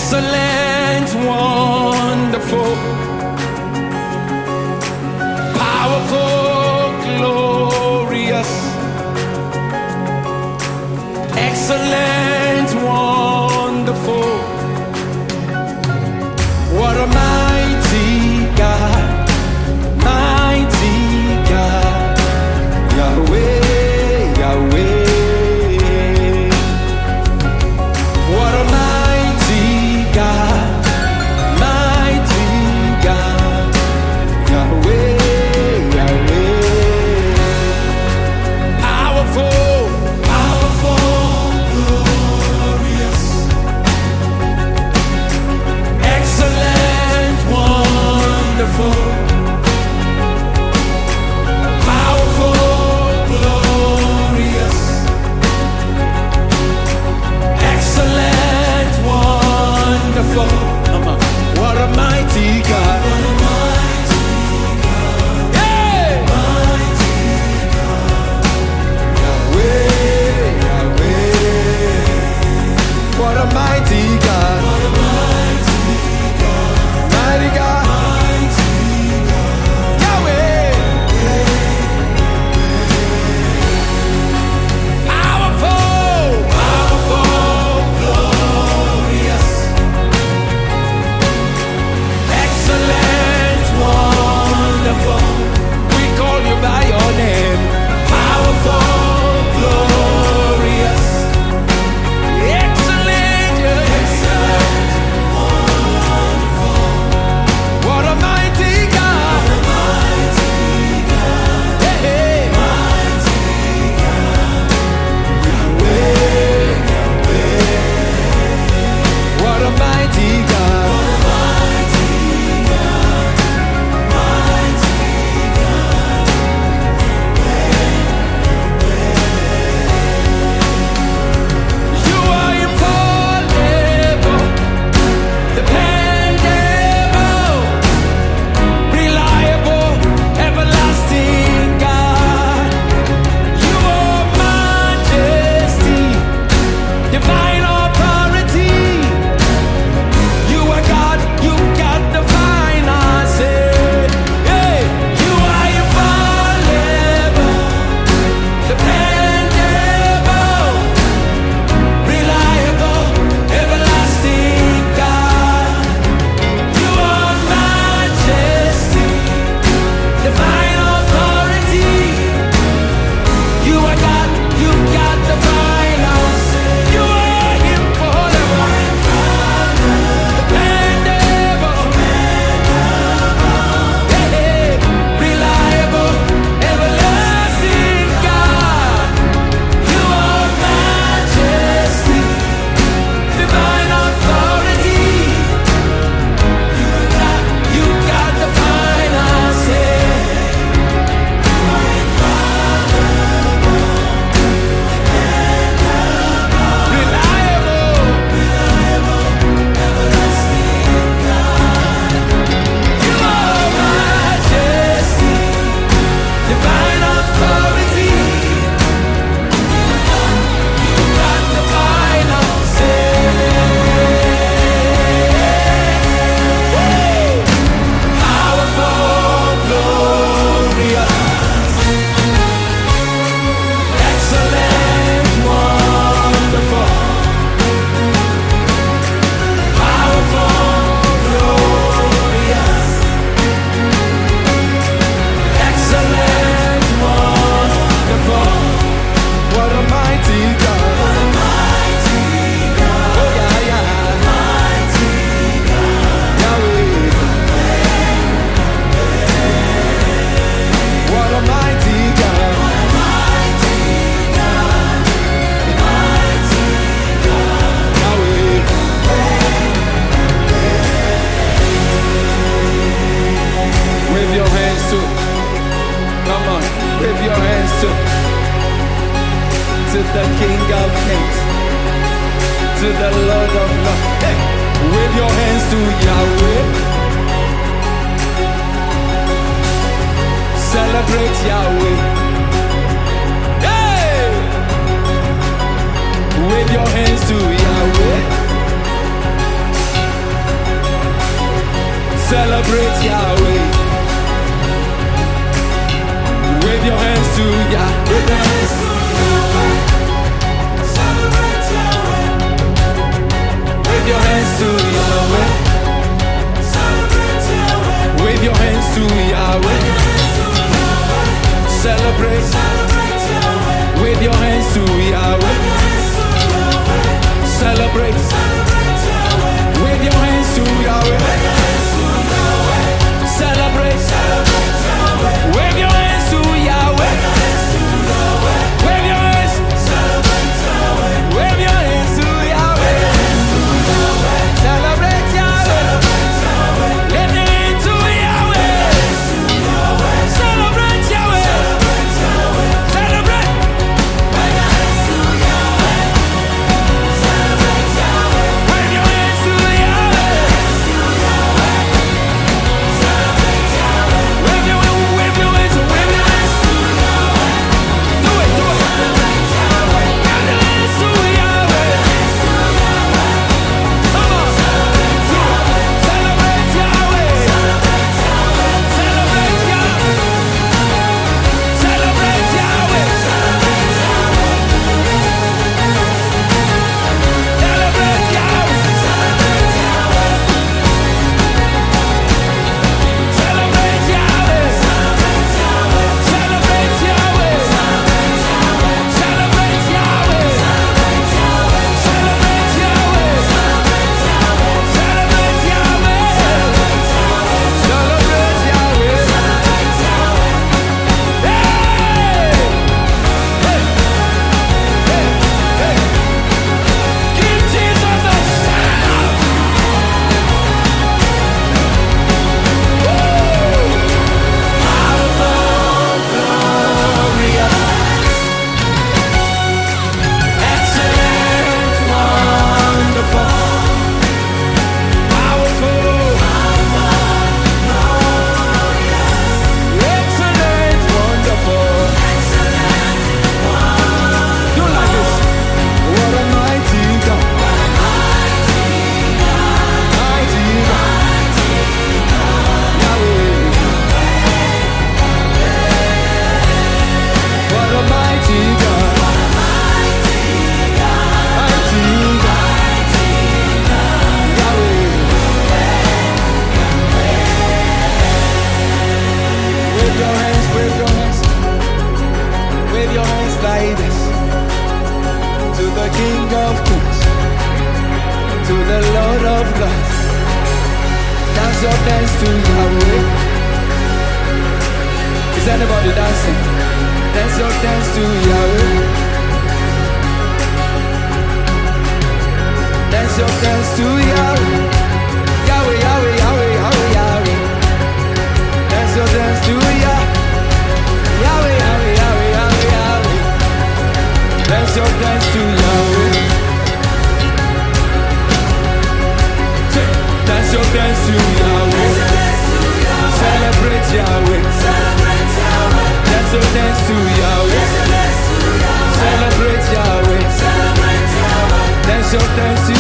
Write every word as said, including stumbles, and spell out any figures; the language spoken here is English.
Excellent, wonderful, powerful, glorious. Excellent, wonderful. What a mighty God, mighty God, Yahweh, Yahweh. What a mighty God, mighty God, Yahweh, Yahweh. Powerful, powerful, glorious. Excellent, wonderful. Powerful, glorious. Excellent, wonderful. Come on. What a mighty God. What a mighty God. Hey! Mighty God. Yahweh, Yahweh. What a mighty God. What a mighty God. Mighty God. Mighty God. Yahweh. Powerful, powerful, glorious. Excellent, wonderful. We call you by your name. Powerful, glorious. Excellent, yeah. Excellent, wonderful. What a mighty God. What a mighty God. Hey, hey. Mighty God. Yahweh, Yahweh. What a mighty God. You are infallible, dependable, reliable, everlasting God. You are majesty, divine authority. You are God, you got the final say. Hey, you are infallible, dependable, reliable, everlasting God. You are majesty, divine authority. You are God, you got the final say. You are infallible, dependable, hey, reliable, everlasting God. You are majesty, divine authority. You got, you got the final say. Reliable, everlasting God. You are majesty, divine authority. You got the final say. Powerful, glorious, excellent, wonderful. Powerful, glorious, excellent, wonderful. What a mighty God. What a mighty God. Oh yeah, yeah. Mighty God. Yahweh. What a mighty God. What a mighty God. Mighty God. Yahweh. Wave your hands to. Come on, wave your hands to. To the King of Kings, to the Lord of Lords. Hey, wave your hands to Yahweh. Celebrate Yahweh. Hey, wave your hands to Yahweh. Celebrate Yahweh. Wave your hands to Yahweh. Wave your hands to Yahweh. Celebrate Yahweh. Wave your hands to Yahweh. Celebrate Yahweh. Wave your hands to Yahweh. Celebrate. Celebrate Yahweh. Wave your hands to Yahweh. Celebrate. Celebrate Yahweh. Wave your hands to Yahweh. Celebrate. Celebrate Yahweh. Wave your hands to Yahweh. Wave your hands. Celebrate Yahweh. Wave your hands to Yahweh. Celebrate Yahweh. Lift your hands to Yahweh. Celebrate Yahweh. Celebrate. Wave your hands to Yahweh. Celebrate Yahweh. Wave your hands to Yahweh. Celebrate Yahweh. Wave your wave your hands, wave your hands to Yahweh. Do it, do it. Celebrate Yahweh. Wave your hands to Yahweh. Come on. Celebrate Yahweh. Celebrate Yahweh. Celebrate Yahweh. Celebrate Yahweh. Celebrate Yahweh. Celebrate Yahweh. Celebrate Yahweh. Celebrate Yahweh. Celebrate Yahweh. Celebrate Yahweh. Celebrate Yahweh. Hey! Hey! Hey! Hey! Give Jesus a shout! Powerful, glorious, excellent, wonderful. Powerful, excellent, wonderful. Do it like this. What a mighty God. Mighty God. Yahweh. What a mighty God. Mighty God. Yahweh. Wave your hands, wave your hands. Wave your hands like this. To the King of Kings. To the Lord of Lords. Dance your dance to Yahweh. Is anybody dancing? Dance your dance to Yahweh. Dance your dance to Yahweh. Yahweh, Yahweh, Yahweh, Yahweh, Yahweh. Dance your dance to Yah. Yahweh, Yahweh, Yahweh, Yahweh, Yahweh. Dance your dance to Yahweh. Say, dance your dance to Yahweh. Celebrate Yahweh. Dance your dance to Yahweh. Celebrate Yahweh. Dance your dance to